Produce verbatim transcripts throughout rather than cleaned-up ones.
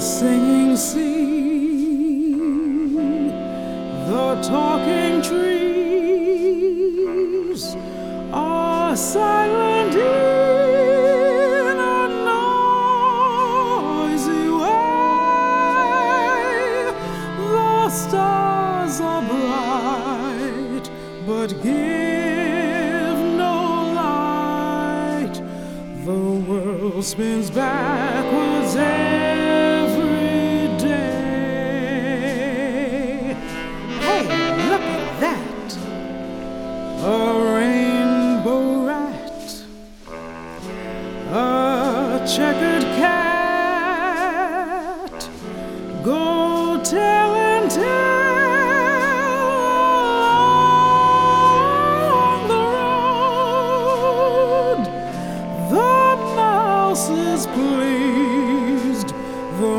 singing sea, the talking trees are silent in a noisy way. The stars are bright, but give no light. The world spins backwards every day. Hey, look at that! A rainbow rat, a checkered cat. Go tell and tell along the road. The mouse is pleased, the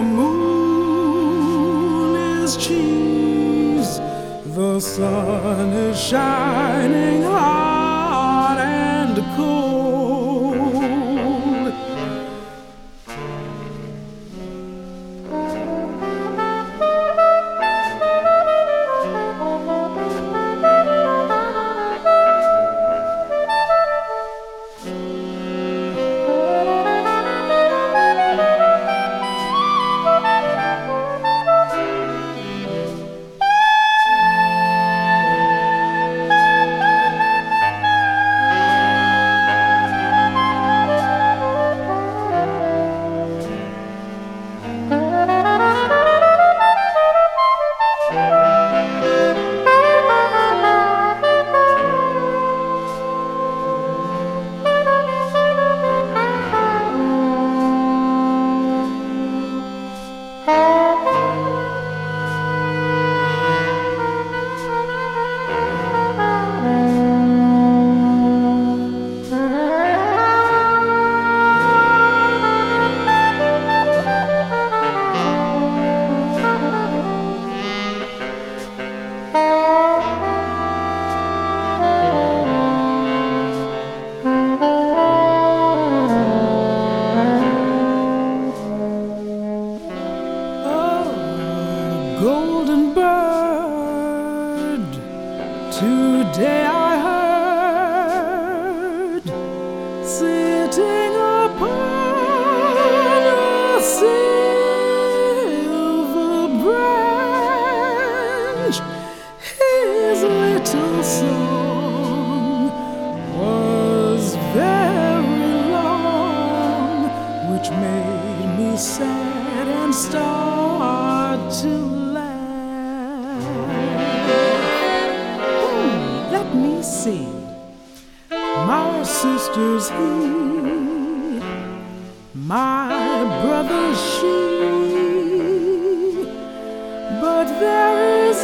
moon is cheese, the sun is shining hot and cold. Golden bird, today I heard, sitting upon a silver branch. His little song was very long, which made me sad and start to let me see. My sister's he, my brother's she, but there is